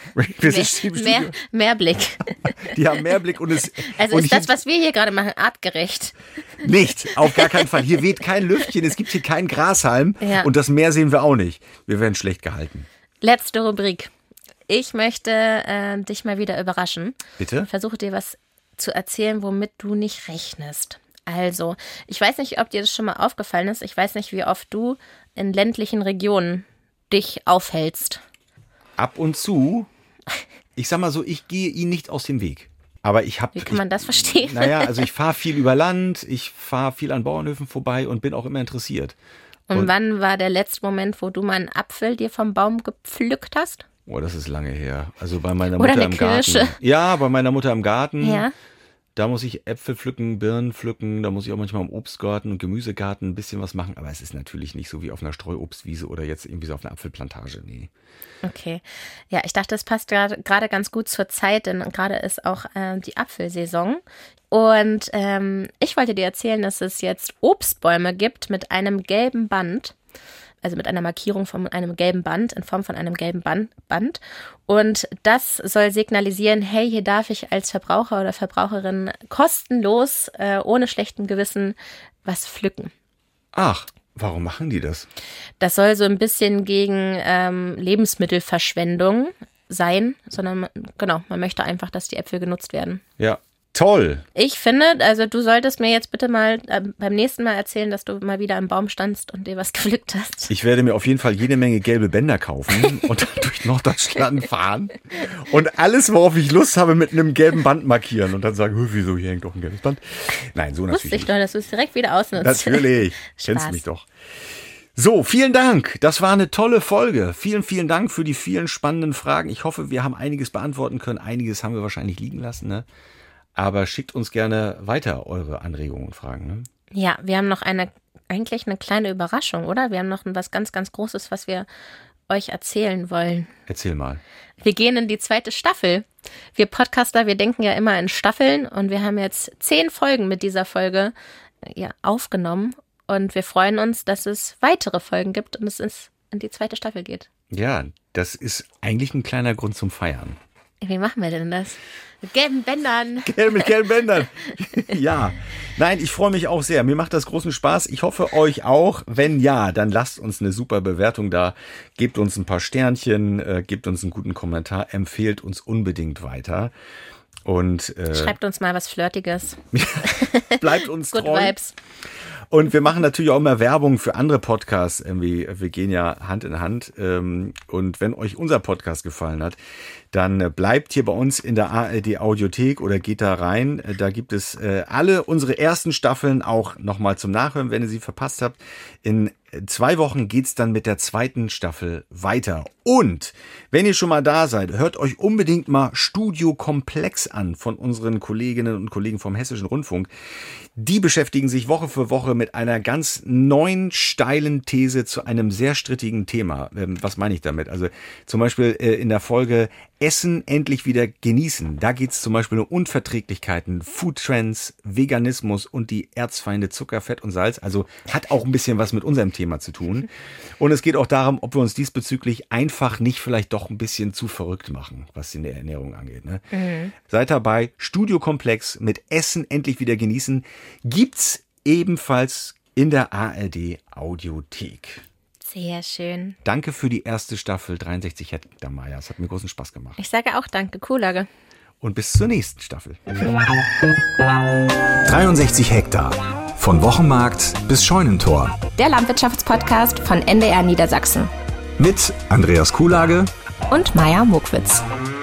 mehr Blick. Die haben mehr Blick und es... Also und ist das, was wir hier gerade machen, artgerecht? Nicht, auf gar keinen Fall. Hier weht kein Lüftchen, es gibt hier keinen Grashalm und das Meer sehen wir auch nicht. Wir werden schlecht gehalten. Letzte Rubrik. Ich möchte dich mal wieder überraschen. Bitte? Versuche dir was zu erzählen, womit du nicht rechnest. Also, ich weiß nicht, ob dir das schon mal aufgefallen ist. Ich weiß nicht, wie oft du in ländlichen Regionen dich aufhältst. Ab und zu. Ich sag mal so, ich gehe ihnen nicht aus dem Weg. Aber Wie kann man das verstehen? Naja, also ich fahre viel über Land, ich fahre viel an Bauernhöfen vorbei und bin auch immer interessiert. Und wann war der letzte Moment, wo du mal einen Apfel dir vom Baum gepflückt hast? Oh, das ist lange her. Also bei meiner Mutter im Garten. Ja, bei meiner Mutter im Garten. Ja. Da muss ich Äpfel pflücken, Birnen pflücken, da muss ich auch manchmal im Obstgarten und Gemüsegarten ein bisschen was machen. Aber es ist natürlich nicht so wie auf einer Streuobstwiese oder jetzt irgendwie so auf einer Apfelplantage. Nee. Okay. Ja, ich dachte, das passt gerade ganz gut zur Zeit, denn gerade ist auch die Apfelsaison. Und ich wollte dir erzählen, dass es jetzt Obstbäume gibt mit einem gelben Band. Also mit einer Markierung von einem gelben Band, in Form von einem gelben Band. Und das soll signalisieren, hey, hier darf ich als Verbraucher oder Verbraucherin kostenlos, ohne schlechten Gewissen, was pflücken. Ach, warum machen die das? Das soll so ein bisschen gegen Lebensmittelverschwendung sein, sondern man möchte einfach, dass die Äpfel genutzt werden. Ja. Toll. Ich finde, also du solltest mir jetzt bitte mal beim nächsten Mal erzählen, dass du mal wieder am Baum standst und dir was gepflückt hast. Ich werde mir auf jeden Fall jede Menge gelbe Bänder kaufen und dann durch Norddeutschland fahren und alles, worauf ich Lust habe, mit einem gelben Band markieren und dann sagen, wieso, hier hängt doch ein gelbes Band. Nein, so natürlich nicht. Wusste ich doch, dass du es direkt wieder ausnutzt. Natürlich, kennst mich doch. So, vielen Dank. Das war eine tolle Folge. Vielen, vielen Dank für die vielen spannenden Fragen. Ich hoffe, wir haben einiges beantworten können. Einiges haben wir wahrscheinlich liegen lassen, ne? Aber schickt uns gerne weiter eure Anregungen und Fragen. Ne? Ja, wir haben noch eigentlich eine kleine Überraschung, oder? Wir haben noch was ganz, ganz Großes, was wir euch erzählen wollen. Erzähl mal. Wir gehen in die 2. Staffel. Wir Podcaster, wir denken ja immer in Staffeln und wir haben jetzt 10 Folgen mit dieser Folge aufgenommen und wir freuen uns, dass es weitere Folgen gibt und es in die 2. Staffel geht. Ja, das ist eigentlich ein kleiner Grund zum Feiern. Wie machen wir denn das? Mit gelben Bändern. Mit gelben Bändern. Ja. Nein, ich freue mich auch sehr. Mir macht das großen Spaß. Ich hoffe, euch auch. Wenn ja, dann lasst uns eine super Bewertung da. Gebt uns ein paar Sternchen, gebt uns einen guten Kommentar, empfehlt uns unbedingt weiter. Und schreibt uns mal was Flirtiges. Bleibt uns treu. Good Vibes. Und wir machen natürlich auch immer Werbung für andere Podcasts. Irgendwie, wir gehen ja Hand in Hand. Und wenn euch unser Podcast gefallen hat, dann bleibt hier bei uns in der ARD Audiothek oder geht da rein. Da gibt es alle unsere ersten Staffeln auch nochmal zum Nachhören, wenn ihr sie verpasst habt. In 2 Wochen geht's dann mit der 2. Staffel weiter. Und wenn ihr schon mal da seid, hört euch unbedingt mal Studio Komplex an von unseren Kolleginnen und Kollegen vom Hessischen Rundfunk. Die beschäftigen sich Woche für Woche mit einer ganz neuen, steilen These zu einem sehr strittigen Thema. Was meine ich damit? Also zum Beispiel in der Folge Essen endlich wieder genießen. Da geht es zum Beispiel um Unverträglichkeiten, Foodtrends, Veganismus und die Erzfeinde Zucker, Fett und Salz. Also hat auch ein bisschen was mit unserem Thema zu tun. Und es geht auch darum, ob wir uns diesbezüglich einfach nicht vielleicht doch ein bisschen zu verrückt machen, was die Ernährung angeht. Ne? Seid dabei. Studio Komplex mit Essen endlich wieder genießen gibt's ebenfalls in der ARD Audiothek. Sehr schön. Danke für die erste Staffel 63 Hektar, Maja. Es hat mir großen Spaß gemacht. Ich sage auch danke, Kuhlage. Und bis zur nächsten Staffel. 63 Hektar. Von Wochenmarkt bis Scheunentor. Der Landwirtschaftspodcast von NDR Niedersachsen. Mit Andreas Kuhlage und Maja Mokwitz.